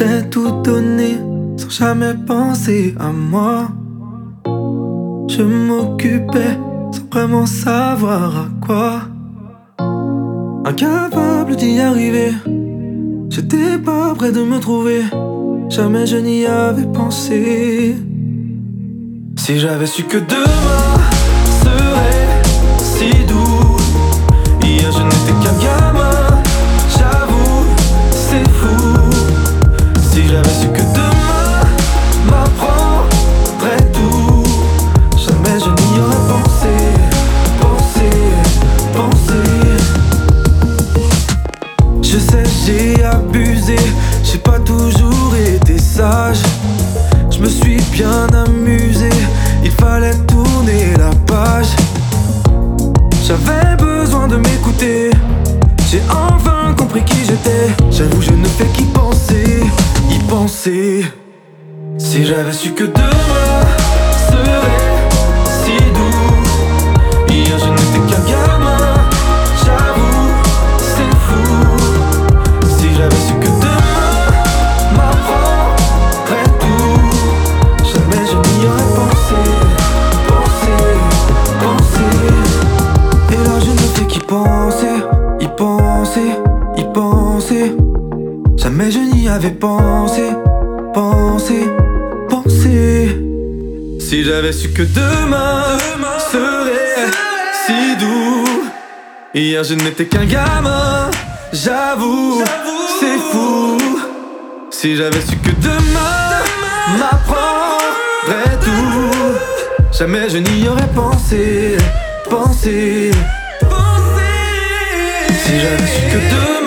J'ai tout donné sans jamais penser à moi. Je m'occupais sans vraiment savoir à quoi. Incapable d'y arriver, j'étais pas prêt de me trouver. Jamais je n'y avais pensé. Si j'avais su que demain serait si doux. Hier je n'étais qu'un gamin, j'avoue, c'est fou. Si j'avais su que demain m'apprendrait tout, jamais je n'y aurais pensé, pensé. Je sais j'ai abusé, j'ai pas toujours été sage. Je me suis bien amusé, il fallait tourner la page. J'avais besoin de m'écouter, j'ai enfin compris qui j'étais. J'avoue je ne fais qu'y penser, y penser. Si j'avais su que demain serait si doux. Hier je n'étais qu'un gamin, j'avoue, c'est fou. Si j'avais su que demain m'apprendrait tout, jamais je n'y aurais pensé. Et là je ne fais qu'y penser, y penser. Jamais je n'y avais pensé. Si j'avais su que demain serait si doux. Hier je n'étais qu'un gamin, j'avoue, c'est fou. Si j'avais su que demain m'apprendrait tout, jamais je n'y aurais pensé. Si j'avais su que demain